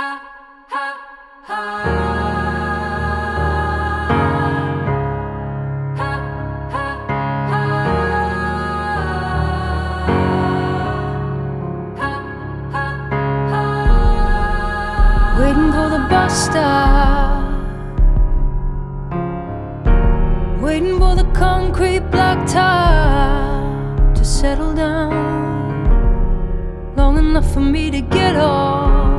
Waiting for the bus stop, waiting for the concrete blacktop to settle down long enough for me to get off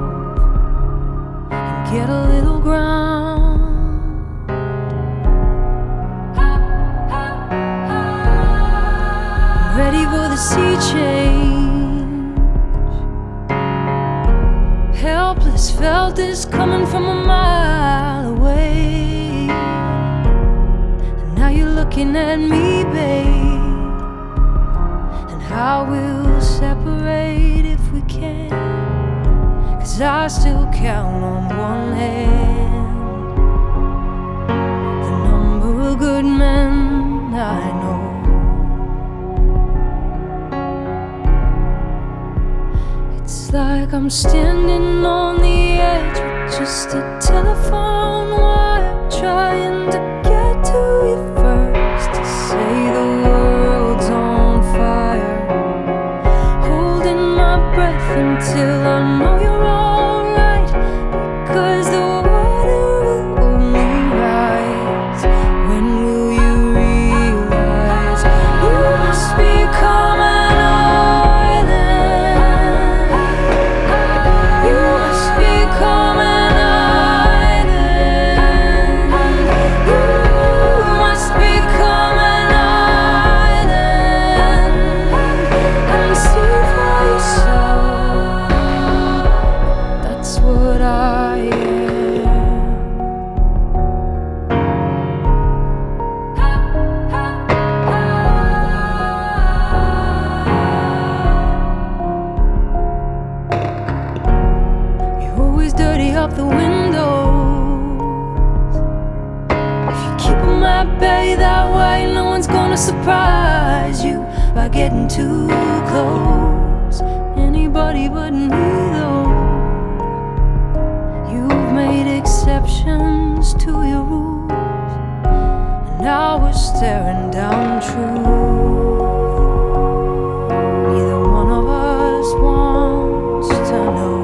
and get a little ground. I'm ready for the sea change. Helpless, felt this coming from a mile away. And now you're looking at me, babe, and how we'll separate if we can. 'Cause I still count on one hand the number of good men I know. It's like I'm standing on the edge with just a telephone wire, trying to get to you first, to say the world's on fire, holding my breath until I know you're alright, because the water will only rise. When will you realize you must become an island? You must become an island. You must become an island and see for yourself. That's what I am. You always dirty up the windows. If you keep 'em at bay that way, no one's gonna surprise you by getting too close. Anybody but me, though. You've made exceptions to your rules, and now we're staring down truth. Neither one of us wants to know.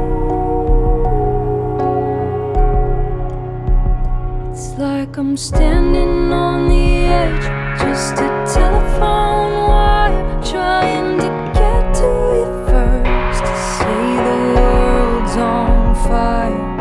It's like I'm standing on the edge, just a telephone wire, trying to get to you first, to say the world's on fire,